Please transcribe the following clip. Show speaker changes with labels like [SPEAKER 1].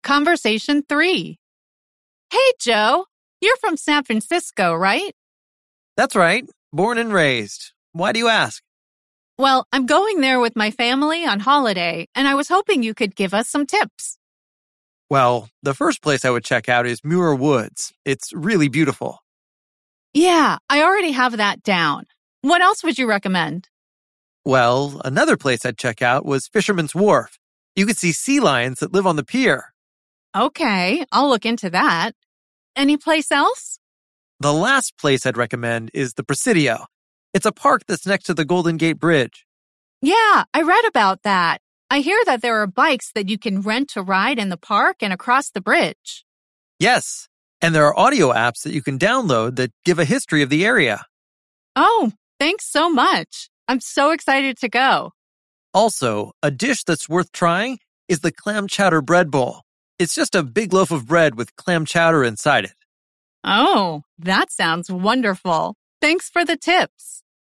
[SPEAKER 1] Conversation 3. Hey, Joe. You're from San Francisco, right?
[SPEAKER 2] That's right. Born and raised. Why do you ask?
[SPEAKER 1] Well, I'm going there with my family on holiday, and I was hoping you could give us some tips.
[SPEAKER 2] Well, the first place I would check out is Muir Woods. It's really beautiful.
[SPEAKER 1] Yeah, I already have that down. What else would you recommend?
[SPEAKER 2] Well, another place I'd check out was Fisherman's Wharf. You could see sea lions that live on the pier.
[SPEAKER 1] Okay, I'll look into that. Any place else?
[SPEAKER 2] The last place I'd recommend is the Presidio. It's a park that's next to the Golden Gate Bridge.
[SPEAKER 1] Yeah, I read about that. I hear that there are bikes that you can rent to ride in the park and across the bridge.
[SPEAKER 2] Yes, and there are audio apps that you can download that give a history of the area.
[SPEAKER 1] Oh, thanks so much. I'm so excited to go.
[SPEAKER 2] Also, a dish that's worth trying is the clam chowder bread bowl. It's just a big loaf of bread with clam chowder inside it.
[SPEAKER 1] Oh, that sounds wonderful. Thanks for the tips.